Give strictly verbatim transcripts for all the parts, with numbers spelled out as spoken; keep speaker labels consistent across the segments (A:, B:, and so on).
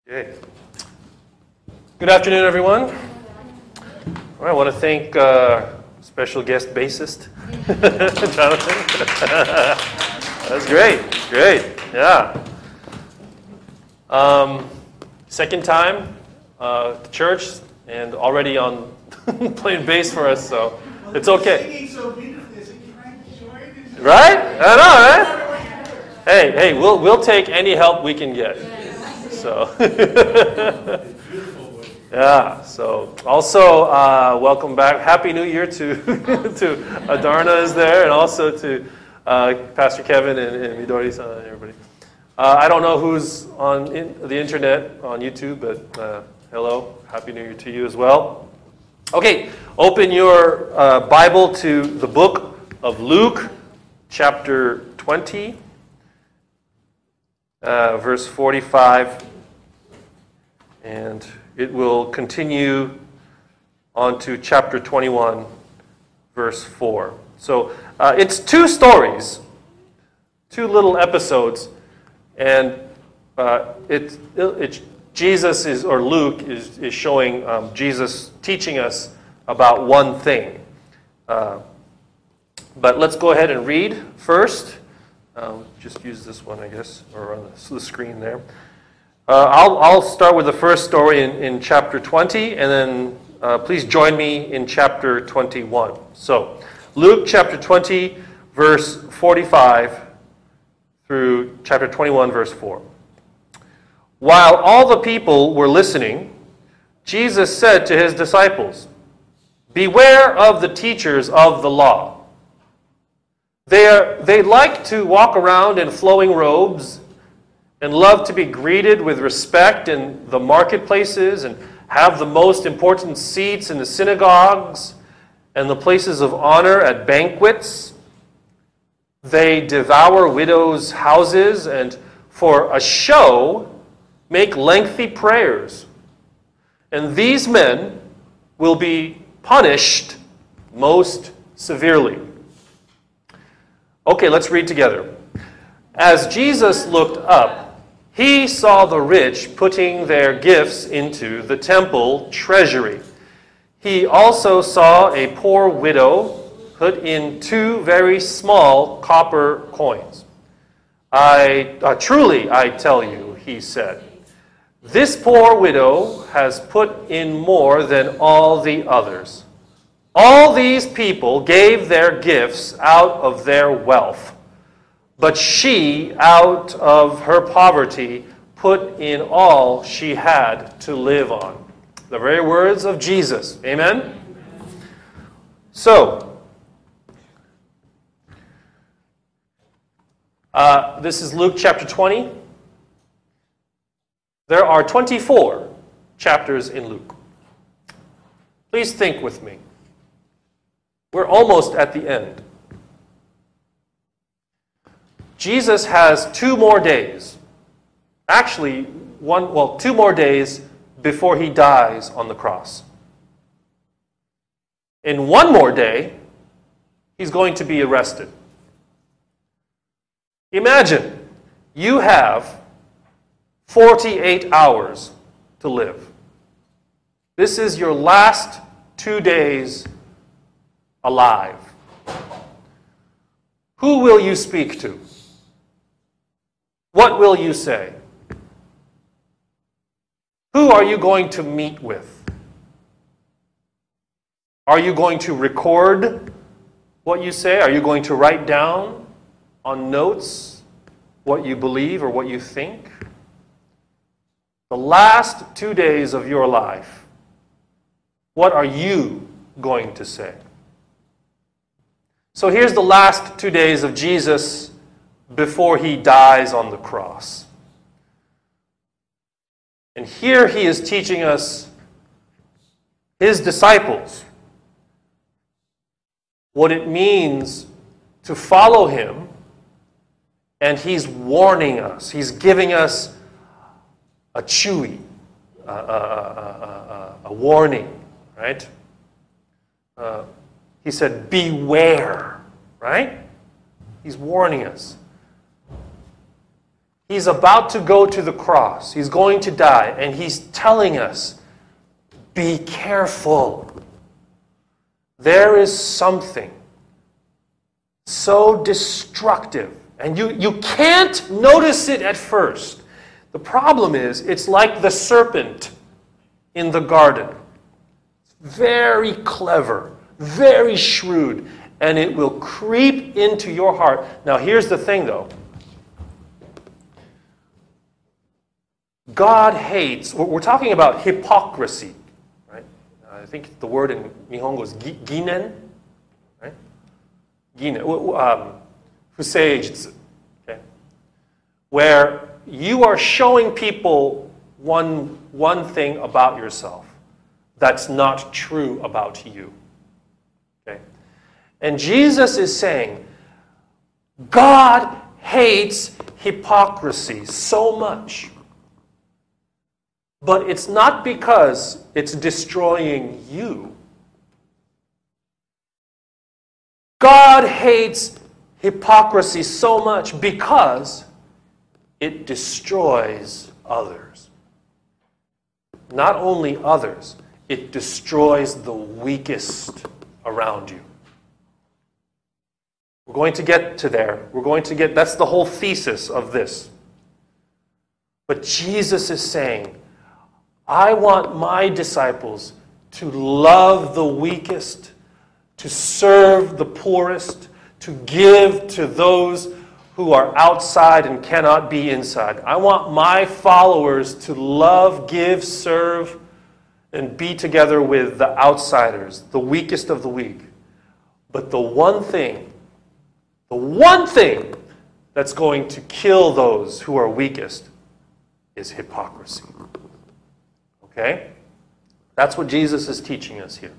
A: Okay. Good afternoon, everyone. All right, I want to thank uh, special guest bassist, Jonathan. That's great, great, yeah. Um, second time uh, at the church and already on playing bass for us, so it's okay. Right? I know, right? Hey, hey, we'll we'll take any help we can get. So, yeah. So, also uh, welcome back. Happy New Year to to Adarna is there, and also to uh, Pastor Kevin and, and Midori-san and everybody. Uh, I don't know who's on in, the internet on YouTube, but uh, hello, Happy New Year to you as well. Okay, open your uh, Bible to the book of Luke, chapter twenty. Uh, verse forty-five, and it will continue on to chapter twenty-one, verse four. So uh, it's two stories, two little episodes, and uh, it, it, Jesus is, or Luke is, is showing um, Jesus teaching us about one thing. Uh, but let's go ahead and read first. Uh, just use this one, I guess, or on the screen there. Uh, I'll, I'll start with the first story in, in chapter twenty, and then uh, please join me in chapter twenty-one. So, Luke chapter twenty, verse forty-five, through chapter twenty-one, verse four. While all the people were listening, Jesus said to his disciples, "Beware of the teachers of the law. They, are, they like to walk around in flowing robes and love to be greeted with respect in the marketplaces and have the most important seats in the synagogues and the places of honor at banquets. They devour widows' houses and for a show make lengthy prayers. And these men will be punished most severely." Okay, let's read together. As Jesus looked up, he saw the rich putting their gifts into the temple treasury. He also saw a poor widow put in two very small copper coins. I uh, truly, I tell you, he said, this poor widow has put in more than all the others. All these people gave their gifts out of their wealth, but she, out of her poverty, put in all she had to live on. The very words of Jesus. Amen? So, uh, this is Luke chapter twenty. There are twenty-four chapters in Luke. Please think with me. We're almost at the end. Jesus has two more days. Actually, one, well, two more days before he dies on the cross. In one more day, he's going to be arrested. Imagine you have forty-eight hours to live. This is your last two days alive. Who will you speak to? What will you say? Who are you going to meet with? Are you going to record what you say? Are you going to write down on notes what you believe or what you think? The last two days of your life, what are you going to say? So here's the last two days of Jesus before he dies on the cross. And here he is teaching us, his disciples, what it means to follow him. And he's warning us. He's giving us a chewy, a, a, a, a, a warning, right? Uh, He said, beware, right? He's warning us. He's about to go to the cross. He's going to die. And he's telling us, be careful. There is something so destructive. And you, you can't notice it at first. The problem is, it's like the serpent in the garden. Very clever, very shrewd, and it will creep into your heart. Now, here's the thing, though. God hates, we're talking about hypocrisy, right? I think the word in Nihongo is ginen, right? Ginen, um, fuseijitsu, okay? Where you are showing people one, one thing about yourself that's not true about you, okay? And Jesus is saying, God hates hypocrisy so much. But it's not because it's destroying you. God hates hypocrisy so much because it destroys others. Not only others, it destroys the weakest around you. We're going to get to there. We're going to get, that's the whole thesis of this. But Jesus is saying, I want my disciples to love the weakest, to serve the poorest, to give to those who are outside and cannot be inside. I want my followers to love, give, serve, and be together with the outsiders, the weakest of the weak. But the one thing, the one thing that's going to kill those who are weakest is hypocrisy. Okay? That's what Jesus is teaching us here.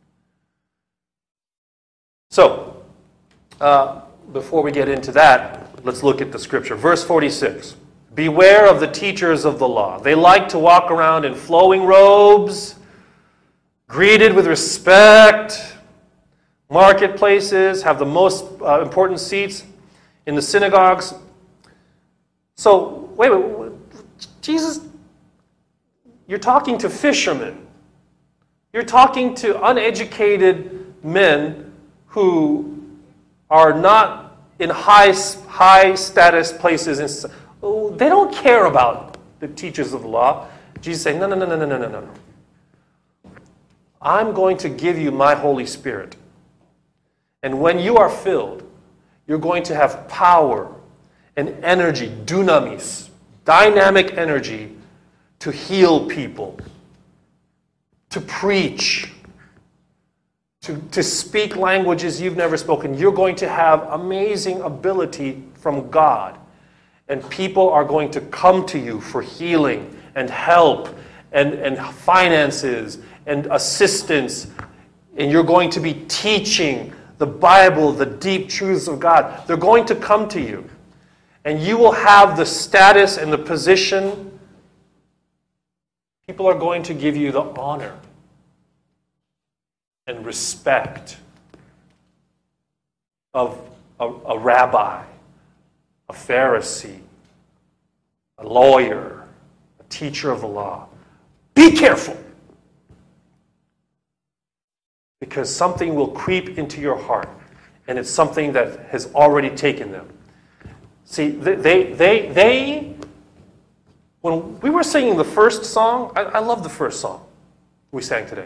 A: So, uh, before we get into that, let's look at the scripture. Verse forty-six. Beware of the teachers of the law. They like to walk around in flowing robes, greeted with respect, marketplaces, have the most uh, important seats in the synagogues. So, wait, wait, wait, Jesus, you're talking to fishermen. You're talking to uneducated men who are not in high, high status places. And oh, they don't care about the teachers of the law. Jesus saying, no, no, no, no, no, no, no, no. I'm going to give you my Holy Spirit. And when you are filled, you're going to have power and energy, dunamis, dynamic energy, to heal people, to preach, to, to speak languages you've never spoken. You're going to have amazing ability from God. And people are going to come to you for healing and help and, and finances and assistance. And you're going to be teaching the Bible, the deep truths of God. They're going to come to you. And you will have the status and the position. People are going to give you the honor and respect of a, a rabbi, a Pharisee, a lawyer, a teacher of the law. Be careful, because something will creep into your heart, and it's something that has already taken them. See, they, they, they, they when we were singing the first song, I, I love the first song we sang today.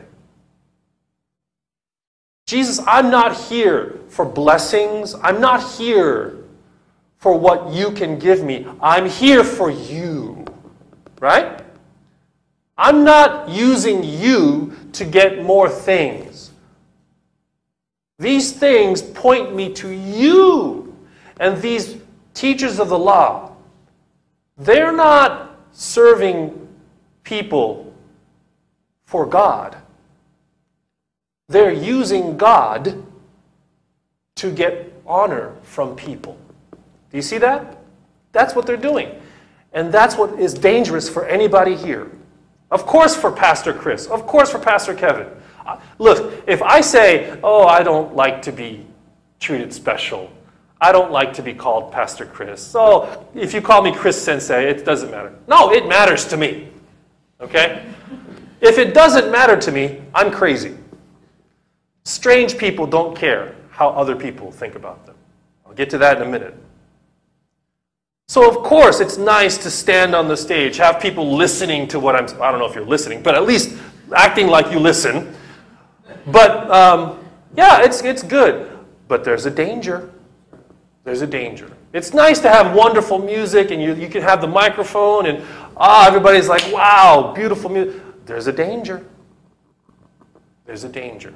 A: Jesus, I'm not here for blessings. I'm not here for what you can give me. I'm here for you. Right? I'm not using you to get more things. These things point me to you. And these teachers of the law, they're not serving people for God. They're using God to get honor from people. Do you see that? That's what they're doing. And that's what is dangerous for anybody here. Of course for Pastor Chris. Of course for Pastor Kevin. Uh, look, if I say, oh, I don't like to be treated special. I don't like to be called Pastor Chris. So if you call me Chris Sensei, it doesn't matter. No, it matters to me. Okay? If it doesn't matter to me, I'm crazy. Strange people don't care how other people think about them. I'll get to that in a minute. So of course, it's nice to stand on the stage, have people listening to what I'm, I don't know if you're listening, but at least acting like you listen. But um, yeah, it's, it's good. But there's a danger. There's a danger. It's nice to have wonderful music and you, you can have the microphone and ah, everybody's like, wow, beautiful music. There's a danger. There's a danger.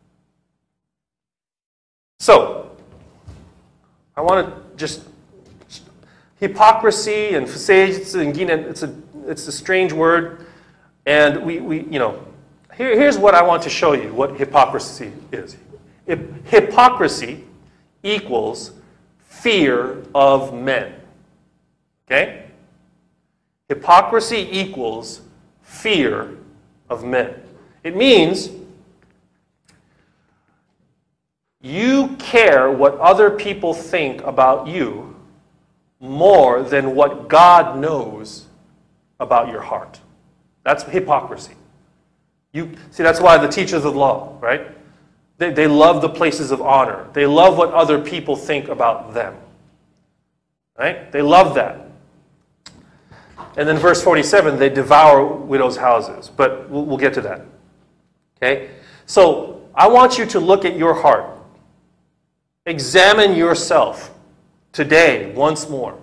A: So, I want to just, hypocrisy and phasages, it's a, it's a strange word. And we, we you know, here, here's what I want to show you what hypocrisy is. Hypocrisy equals fear of men. Okay? Hypocrisy equals fear of men. It means you care what other people think about you more than what God knows about your heart. That's hypocrisy. You see, that's why the teachers of the law, right? They, they love the places of honor. They love what other people think about them. Right? They love that. And then verse forty-seven, they devour widows' houses. But we'll, we'll get to that. Okay? So I want you to look at your heart. Examine yourself today once more.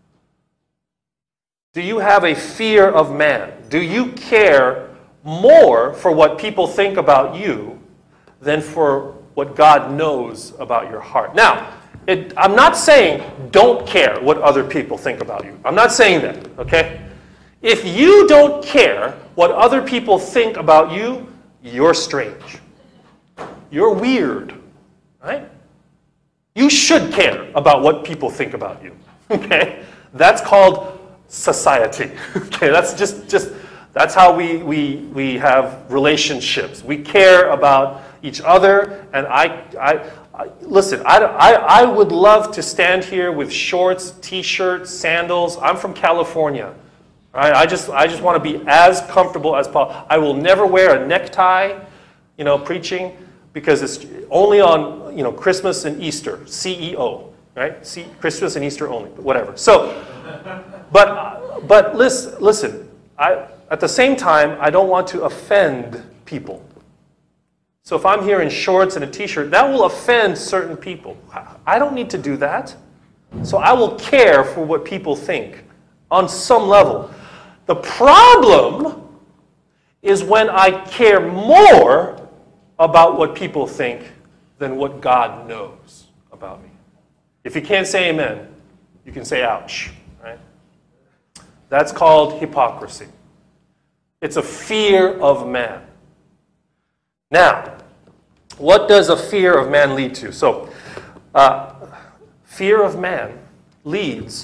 A: Do you have a fear of man? Do you care more for what people think about you than for what God knows about your heart? Now, it, I'm not saying don't care what other people think about you. I'm not saying that, okay? If you don't care what other people think about you, you're strange. You're weird, right? You should care about what people think about you, okay? That's called society, okay? That's just, just that's how we, we, we have relationships. We care about each other, and I, I, I listen, I, I, I would love to stand here with shorts, t-shirts, sandals. I'm from California, right? I just, I just want to be as comfortable as possible. I will never wear a necktie, you know, preaching, because it's only on, you know, Christmas and Easter, C E O, right? See, Christmas and Easter only, but whatever. So, but, but listen, listen, I, at the same time, I don't want to offend people. So if I'm here in shorts and a t-shirt, that will offend certain people. I don't need to do that. So I will care for what people think on some level. The problem is when I care more about what people think than what God knows about me. If you can't say amen, you can say ouch, right? That's called hypocrisy. It's a fear of man. Now, what does a fear of man lead to? So, uh, fear of man leads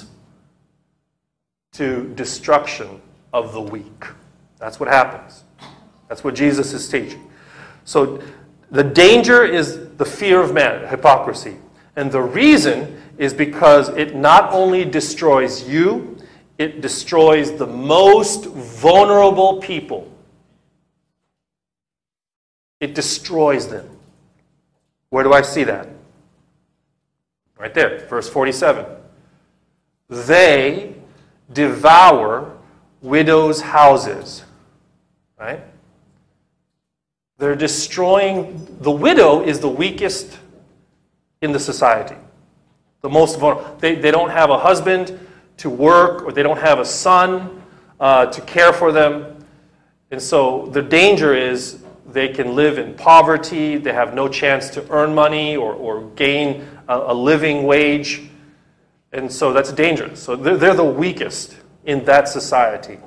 A: to destruction of the weak. That's what happens. That's what Jesus is teaching. So, the danger is the fear of man, hypocrisy. And the reason is because it not only destroys you, it destroys the most vulnerable people. It destroys them. Where do I see that? Right there, verse forty-seven. They devour widows' houses. Right? They're destroying, the widow is the weakest in the society. The most vulnerable. They, they don't have a husband to work, or they don't have a son uh, to care for them. And so the danger is they can live in poverty, they have no chance to earn money or, or gain a, a living wage. And so that's dangerous. So they're, they're the weakest in that society.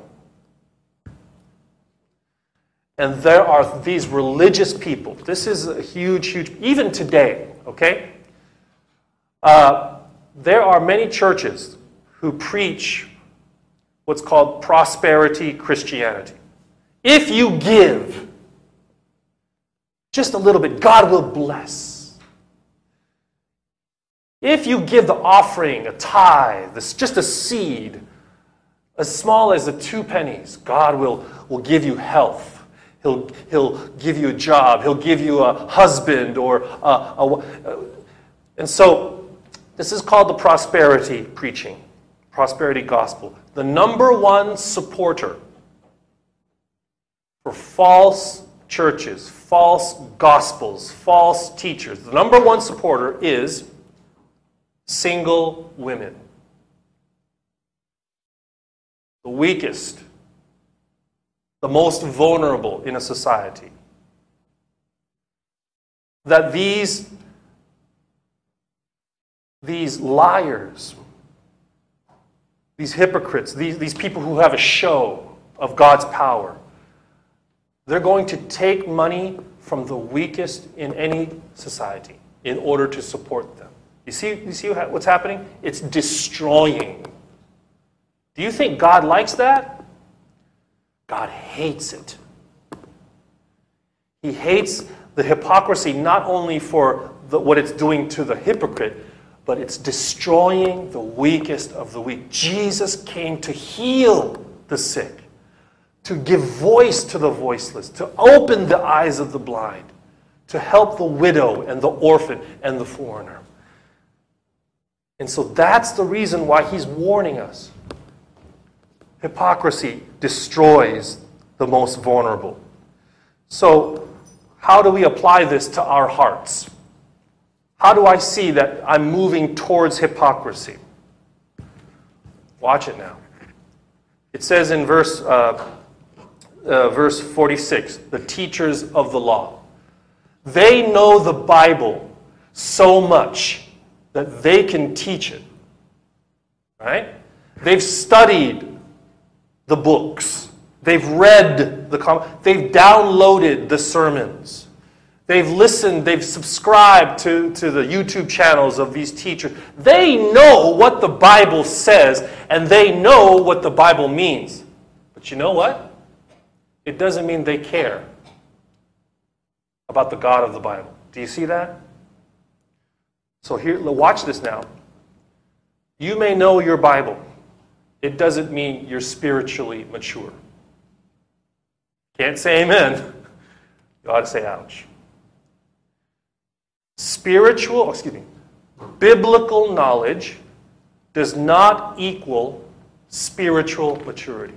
A: And there are these religious people. This is a huge, huge, even today, okay? Uh, there are many churches who preach what's called prosperity Christianity. If you give just a little bit, God will bless. If you give the offering, a tithe, this, just a seed, as small as the two pennies, God will, will give you health. He'll, he'll give you a job. He'll give you a husband or a, a, a... And so this is called the prosperity preaching, prosperity gospel. The number one supporter for false churches, false gospels, false teachers, the number one supporter is single women. The weakest, the most vulnerable in a society. That these, these liars, these hypocrites, these, these people who have a show of God's power, they're going to take money from the weakest in any society in order to support them. You see, you see what's happening? It's destroying. Do you think God likes that? God hates it. He hates the hypocrisy not only for the, what it's doing to the hypocrite, but it's destroying the weakest of the weak. Jesus came to heal the sick, to give voice to the voiceless, to open the eyes of the blind, to help the widow and the orphan and the foreigner. And so that's the reason why he's warning us. Hypocrisy destroys the most vulnerable. So how do we apply this to our hearts? How do I see that I'm moving towards hypocrisy? Watch it now. It says in verse, uh, uh, verse forty-six, the teachers of the law. They know the Bible so much that they can teach it. Right? They've studied the books. They've read the com- they've downloaded the sermons. They've listened, they've subscribed to, to the YouTube channels of these teachers. They know what the Bible says, and they know what the Bible means. But you know what? It doesn't mean they care about the God of the Bible. Do you see that? So here, watch this now. You may know your Bible. It doesn't mean you're spiritually mature. Can't say amen. You ought to say ouch. Spiritual, excuse me, biblical knowledge does not equal spiritual maturity.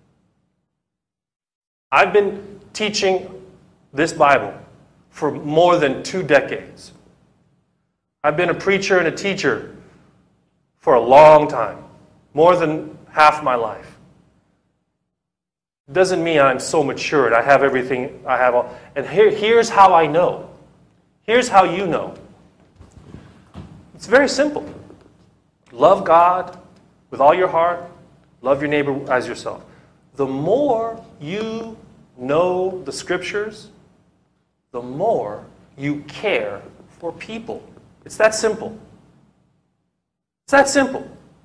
A: I've been teaching this Bible for more than two decades. I've been a preacher and a teacher for a long time, more than half my life. Doesn't mean I'm so matured. I have everything. I have all. And here, here's how I know. Here's how you know. It's very simple. Love God with all your heart. Love your neighbor as yourself. The more you know the Scriptures, the more you care for people. It's that simple. It's that simple.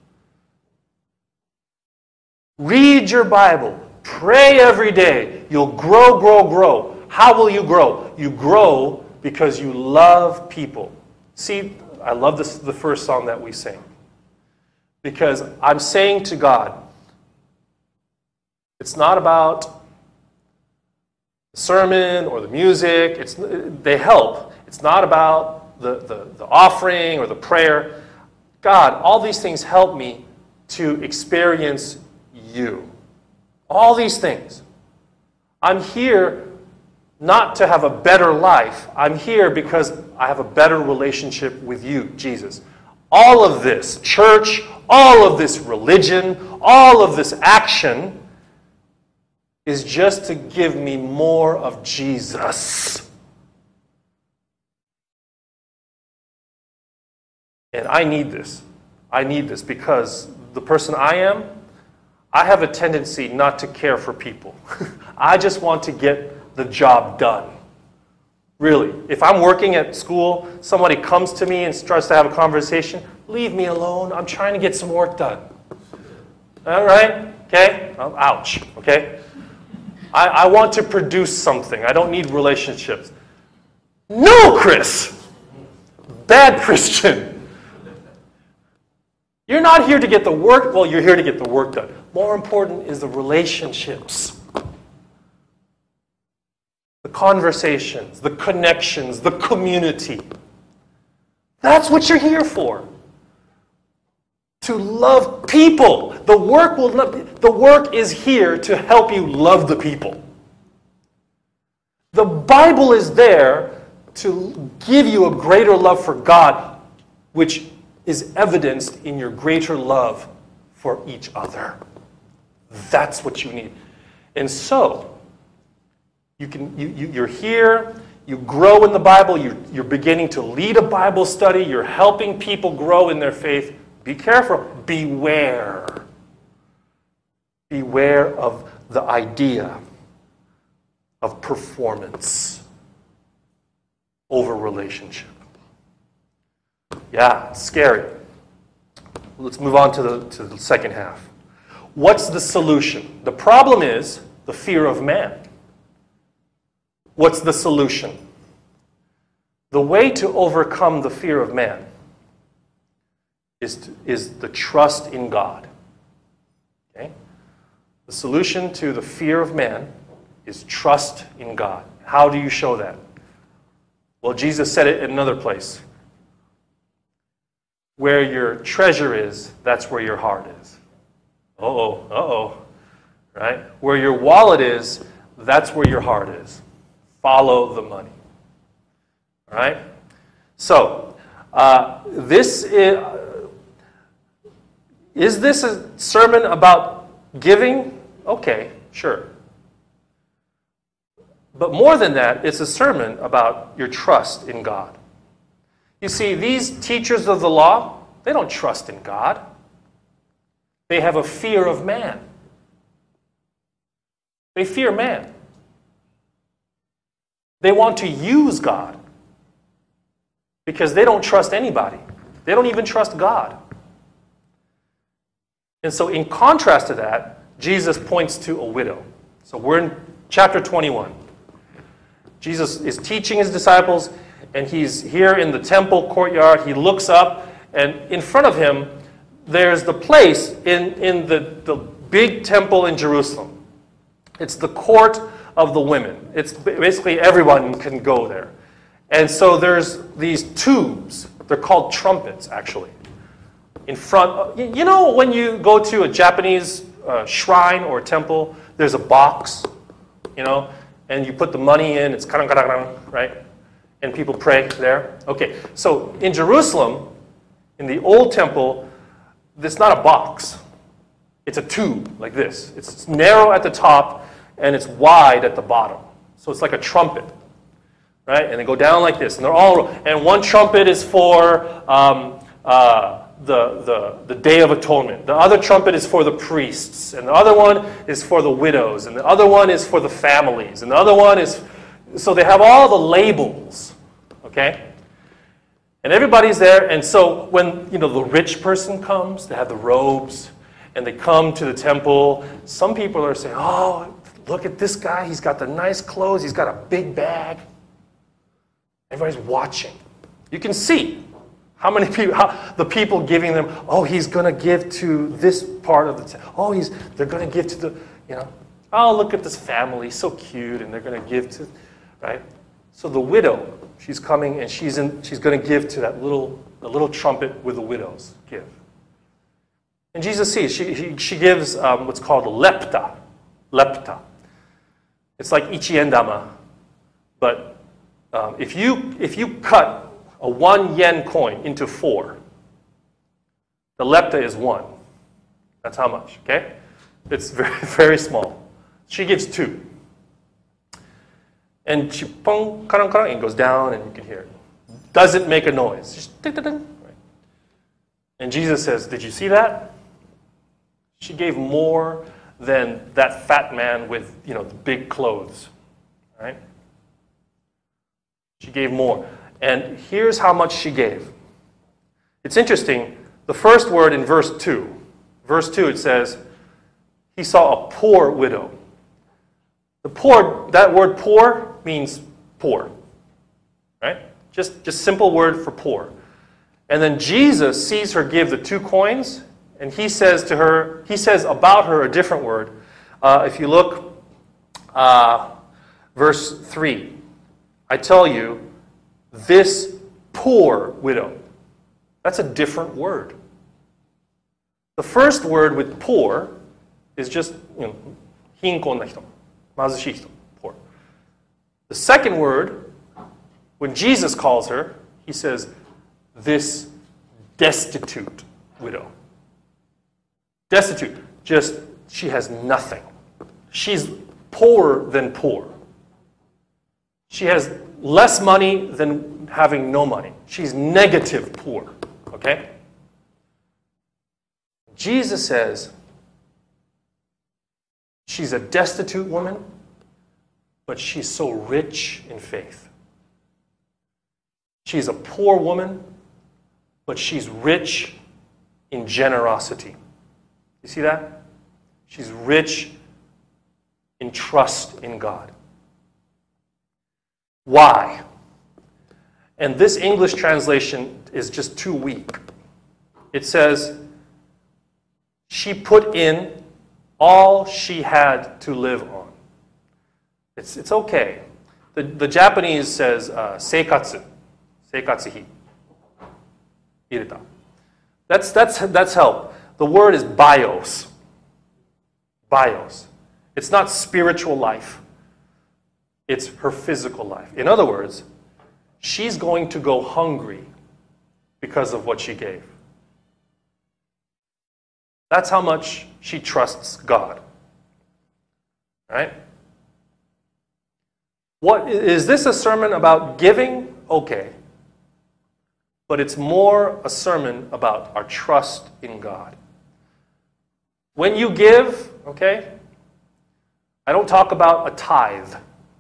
A: Read your Bible. Pray every day. You'll grow, grow, grow. How will you grow? You grow because you love people. See, I love this, the first song that we sing. Because I'm saying to God, it's not about the sermon or the music. It's, they help. It's not about the, the, the offering or the prayer. God, all these things help me to experience you. All these things. I'm here not to have a better life. I'm here because I have a better relationship with you, Jesus. All of this church, all of this religion, all of this action is just to give me more of Jesus. And I need this. I need this because the person I am, I have a tendency not to care for people. I just want to get the job done. Really. If I'm working at school, somebody comes to me and starts to have a conversation, leave me alone. I'm trying to get some work done. All right? Okay? Oh, ouch. Okay? I, I want to produce something. I don't need relationships. No, Chris! Bad Christian. You're not here to get the work, well, you're here to get the work done. More important is the relationships. The conversations, the connections, the community. That's what you're here for. To love people. The work will not be, the work is here to help you love the people. The Bible is there to give you a greater love for God, which is evidenced in your greater love for each other. That's what you need. And so, you can, you, you, you're here, you grow in the Bible, you, you're beginning to lead a Bible study, you're helping people grow in their faith. Be careful. Beware. Beware of the idea of performance over relationship. Yeah, it's scary. Let's move on to the, to the second half. What's the solution? The problem is the fear of man. What's the solution? The way to overcome the fear of man is, to, is the trust in God. Okay? The solution to the fear of man is trust in God. How do you show that? Well, Jesus said it in another place. Where your treasure is, that's where your heart is. Uh-oh, uh-oh. Right? Where your wallet is, that's where your heart is. Follow the money. All right? So, uh, this is, uh, is this a sermon about giving? Okay, sure. But more than that, it's a sermon about your trust in God. You see, these teachers of the law, they don't trust in God. They have a fear of man. They fear man. They want to use God because they don't trust anybody. They don't even trust God. And so in contrast to that, Jesus points to a widow. So we're in chapter twenty-one. Jesus is teaching his disciples, and he's here in the temple courtyard. He looks up, and in front of him, there's the place in, in the, the big temple in Jerusalem. It's the court of the women. It's basically everyone can go there. And so there's these tubes. They're called trumpets, actually. In front, you know when you go to a Japanese uh, shrine or temple, there's a box, you know, and you put the money in, it's karang-karang, right? And people pray there. Okay, so in Jerusalem, in the old temple, it's not a box. It's a tube like this. It's narrow at the top, and it's wide at the bottom. So it's like a trumpet, right? And they go down like this, and they're all. And one trumpet is for um, uh, the the the Day of Atonement. The other trumpet is for the priests, and the other one is for the widows, and the other one is for the families, and the other one is. So they have all the labels, okay? And everybody's there, and so when you know the rich person comes, they have the robes, and they come to the temple. Some people are saying, "Oh, look at this guy. He's got the nice clothes. He's got a big bag." Everybody's watching. You can see how many people, how, the people giving them. Oh, he's going to give to this part of the temple. Oh, he's they're going to give to the, you know. Oh, look at this family, so cute, and they're going to give to, right? So the widow, she's coming and she's in. She's going to give to that little, the little trumpet where the widows give. And Jesus sees she she, she gives um, what's called a lepta, lepta. It's like ichiendama, but um, if you if you cut a one yen coin into four, the lepta is one. That's how much. Okay, it's very very small. She gives two. And she pong, karang, karang, and it goes down, and you can hear it. Doesn't make a noise. Just ding, ding, ding. And Jesus says, "Did you see that? She gave more than that fat man with, you know, the big clothes." Right? She gave more. And here's how much she gave. It's interesting. The first word in verse two. Verse two, it says, he saw a poor widow. The poor, that word poor means poor, right? Just, just simple word for poor. And then Jesus sees her give the two coins, and he says to her, he says about her a different word. Uh, if you look, uh, verse three, I tell you, this poor widow. That's a different word. The first word with poor is just, you know, 貧困な人, 貧しい人, poor. The second word, when Jesus calls her, he says, this destitute widow. Destitute, just, she has nothing. She's poorer than poor. She has less money than having no money. She's negative poor, okay? Jesus says, she's a destitute woman, but she's so rich in faith. She's a poor woman, but she's rich in generosity. You see that? She's rich in trust in God. Why? And this English translation is just too weak. It says, she put in all she had to live on. It's, it's okay. The, the Japanese says, uh, seikatsu, seikatsuhi, ireta. That's, that's, that's help. The word is bios. Bios. It's not spiritual life. It's her physical life. In other words, she's going to go hungry because of what she gave. That's how much she trusts God. Right? What, is this a sermon about giving? Okay. But it's more a sermon about our trust in God. When you give, okay, I don't talk about a tithe.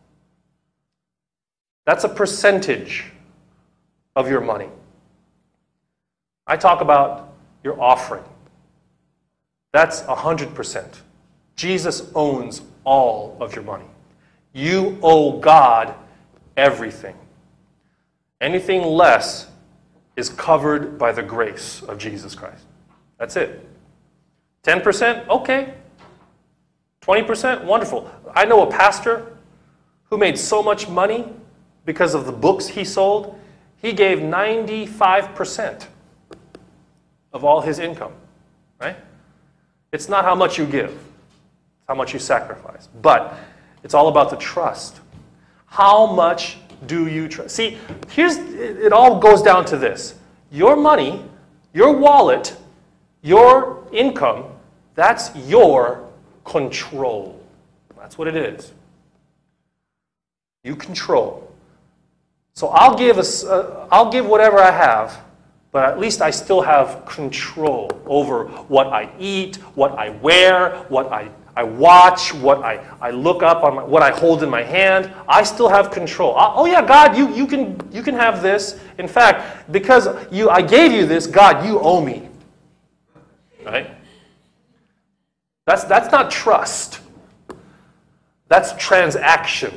A: That's a percentage of your money. I talk about your offering. That's one hundred percent. Jesus owns all of your money. You owe God everything. Anything less is covered by the grace of Jesus Christ. That's it. ten percent? Okay. twenty percent? Wonderful. I know a pastor who made so much money because of the books he sold, he gave ninety-five percent of all his income. Right? It's not how much you give. It's how much you sacrifice. But it's all about the trust. How much do you trust? See, here's, it, it all goes down to this. Your money, your wallet, your income, that's your control. That's what it is. You control. So I'll give, a, uh, I'll give whatever I have, but at least I still have control over what I eat, what I wear, what I, I watch, what I, I look up, on my, what I hold in my hand. I still have control. I, oh yeah, God, you, you, can, you can have this. In fact, because you, I gave you this, God, you owe me. Right? That's, that's not trust. That's transaction.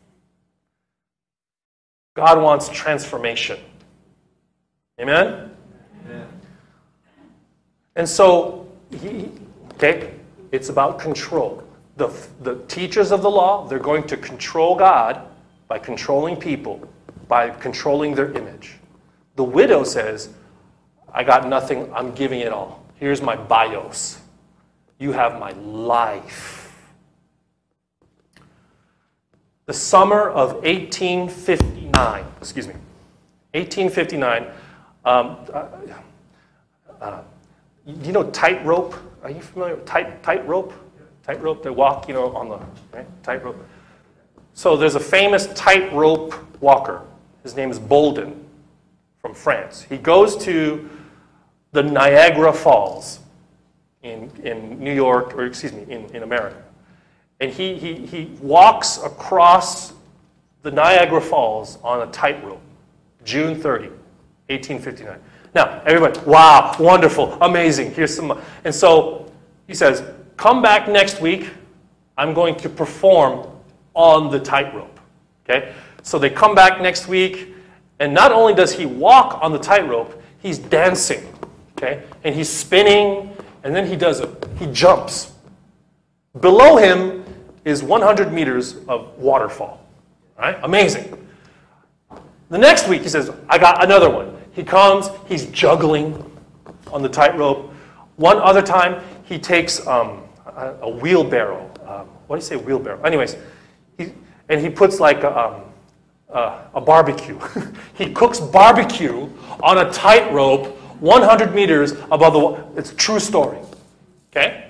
A: God wants transformation. Amen? Amen. And so, he, okay, it's about control. The, the teachers of the law, they're going to control God by controlling people, by controlling their image. The widow says, I got nothing, I'm giving it all. Here's my bios. You have my life. The summer of eighteen fifty-nine, excuse me, eighteen fifty-nine, um, uh, uh, you know tightrope? Are you familiar with tight tightrope? Tightrope, they walk, you know, on the right? Tightrope. So there's a famous tightrope walker. His name is Bolden from France. He goes to the Niagara Falls in, in New York, or excuse me, in, in America. And he, he, he walks across the Niagara Falls on a tightrope, June thirtieth, eighteen fifty-nine. Now, everybody, wow, wonderful, amazing. Here's some. And so he says, come back next week. I'm going to perform on the tightrope. Okay? So they come back next week, and not only does he walk on the tightrope, he's dancing, okay? And he's spinning, and then he does it. He jumps. Below him is one hundred meters of waterfall, right? Amazing. The next week, he says, I got another one. He comes, he's juggling on the tightrope. One other time, he takes um, a, a wheelbarrow. Um, what do you say, wheelbarrow? Anyways, he, and he puts like a, um, uh, a barbecue. He cooks barbecue on a tightrope one hundred meters above the water. It's a true story, okay?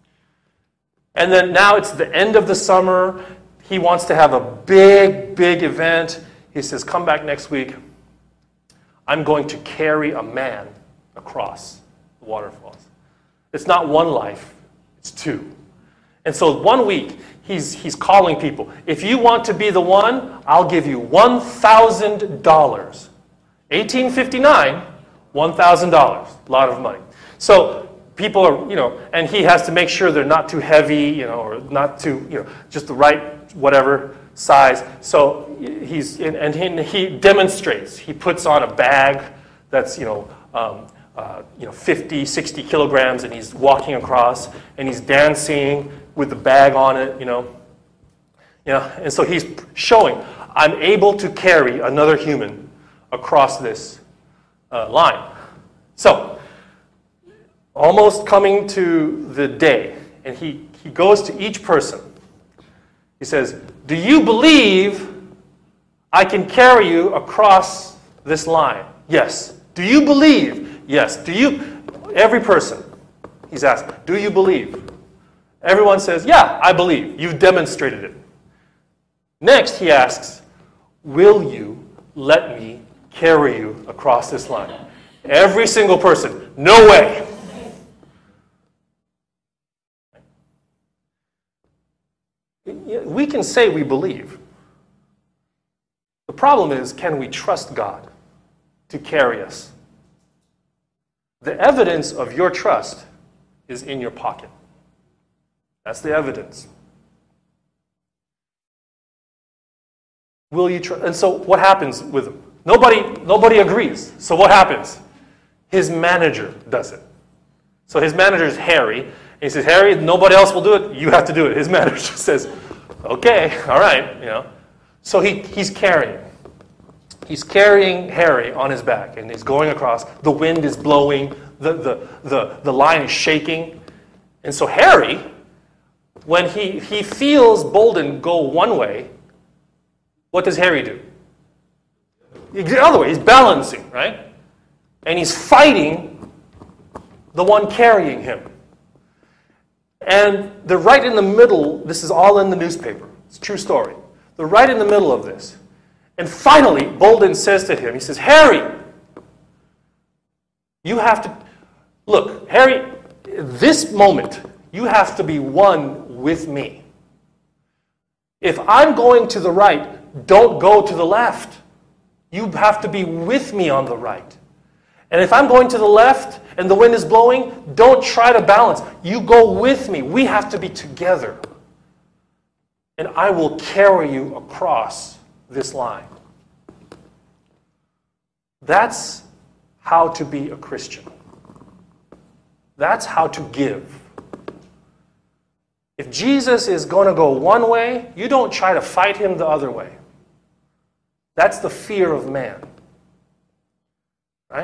A: And then now it's the end of the summer. He wants to have a big, big event. He says, come back next week. I'm going to carry a man across the waterfalls. It's not one life, it's two. And so one week, he's, he's calling people. If you want to be the one, I'll give you one thousand dollars. eighteen fifty-nine, one thousand dollars. A lot of money. So people are, you know, and he has to make sure they're not too heavy, you know, or not too, you know, just the right whatever size. So he's, and he, he demonstrates. He puts on a bag that's, you know, um, uh, you know, fifty, sixty kilograms, and he's walking across, and he's dancing with the bag on it, you know. You know, and so he's showing, I'm able to carry another human across this uh, line. So, almost coming to the day, and he, he goes to each person. He says, do you believe I can carry you across this line? Yes. Do you believe? Yes. Do you? Every person, he's asking, do you believe? Everyone says, yeah, I believe. You've demonstrated it. Next, he asks, will you let me carry you across this line? Every single person, no way. We can say we believe. The problem is, can we trust God to carry us? The evidence of your trust is in your pocket. That's the evidence. Will you trust? And so what happens with him? Nobody, nobody agrees. So what happens? His manager does it. So his manager is Harry. And he says, Harry, nobody else will do it. You have to do it. His manager says, okay, all right, you know. So he, he's carrying. He's carrying Harry on his back, and he's going across. The wind is blowing. The, the, the, the line is shaking. And so Harry, when he, he feels Bolden go one way, what does Harry do? The other way. He's balancing, right? And he's fighting the one carrying him. And they're right in the middle. This is all in the newspaper. It's a true story. They're right in the middle of this. And finally, Bolden says to him, he says, Harry, you have to, look, Harry, this moment, you have to be one with me. If I'm going to the right, don't go to the left. You have to be with me on the right. And if I'm going to the left and the wind is blowing, don't try to balance. You go with me. We have to be together. And I will carry you across this line. That's how to be a Christian. That's how to give. If Jesus is going to go one way, you don't try to fight him the other way. That's the fear of man. Right?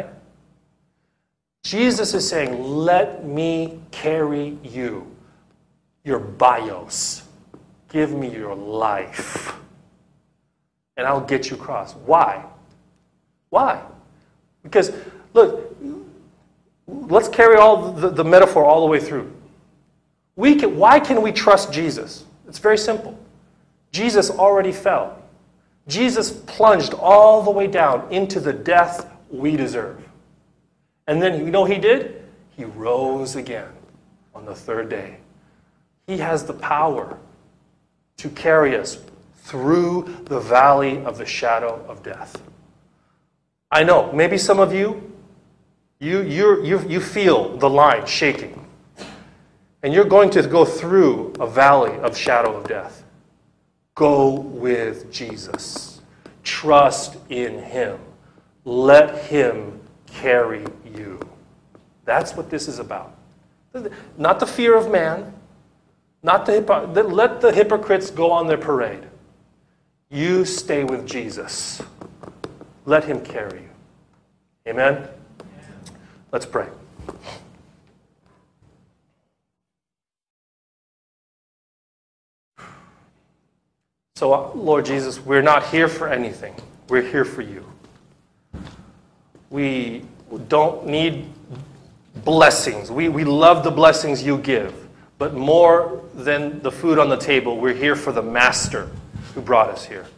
A: Jesus is saying, let me carry you, your bios. Give me your life. And I'll get you across. Why? Why? Because, look, let's carry all the, the metaphor all the way through. We can, why can we trust Jesus? It's very simple. Jesus already fell. Jesus plunged all the way down into the death we deserve. And then, you know what he did? He rose again on the third day. He has the power to carry us through the valley of the shadow of death. I know, maybe some of you, you, you, you, you feel the line shaking. And you're going to go through a valley of shadow of death. Go with Jesus. Trust in him. Let him carry you. That's what this is about. Not the fear of man. Not the hypo- let the hypocrites go on their parade. You stay with Jesus. Let him carry you. Amen? Let's pray. So, Lord Jesus, we're not here for anything. We're here for you. We don't need blessings. We, we love the blessings you give. But more than the food on the table, we're here for the Master who brought us here.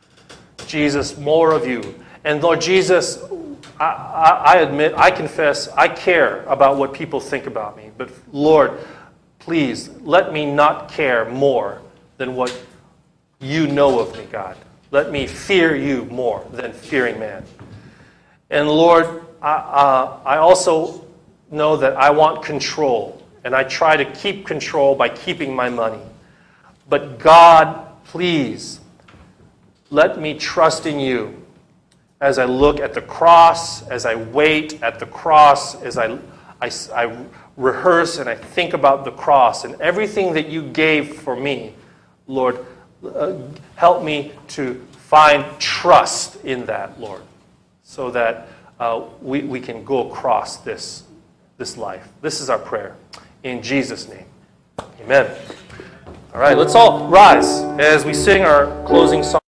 A: Jesus, more of you. And Lord Jesus, I, I, I admit, I confess, I care about what people think about me. But Lord, please, let me not care more than what you know of me, God. Let me fear you more than fearing man. And Lord, I, uh, I also know that I want control. And I try to keep control by keeping my money. But God, please, let me trust in you as I look at the cross, as I wait at the cross, as I, I, I rehearse and I think about the cross and everything that you gave for me. Lord, uh, help me to find trust in that, Lord, so that uh, we, we can go across this, this life. This is our prayer. In Jesus' name, amen. All right, let's all rise as we sing our closing song.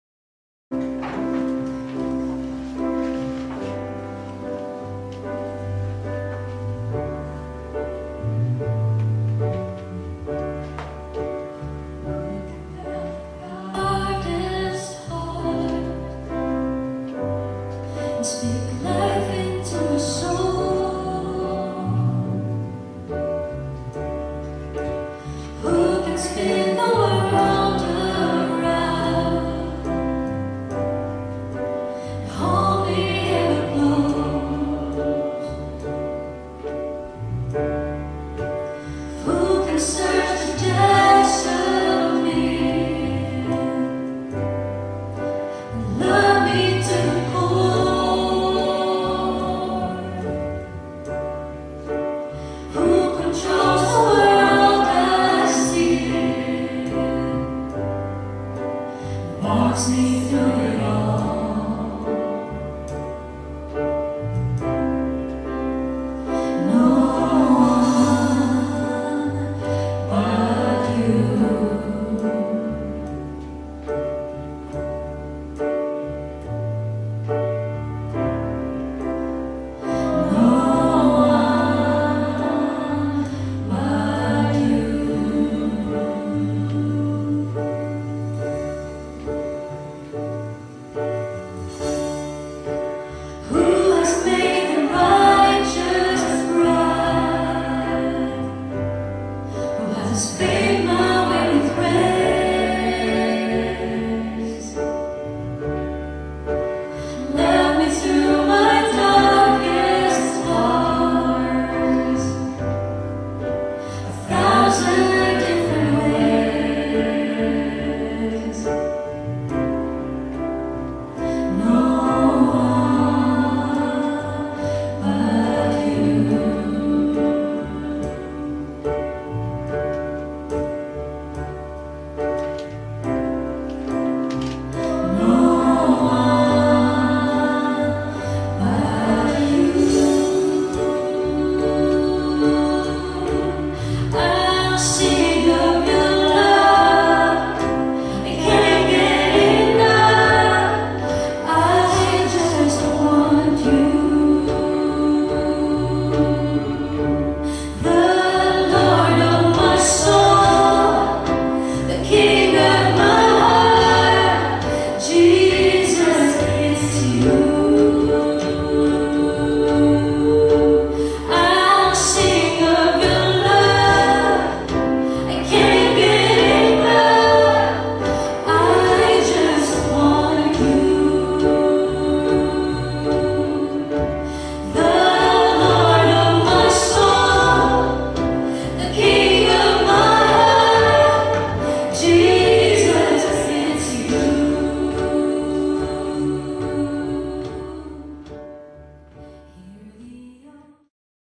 B: Walks me through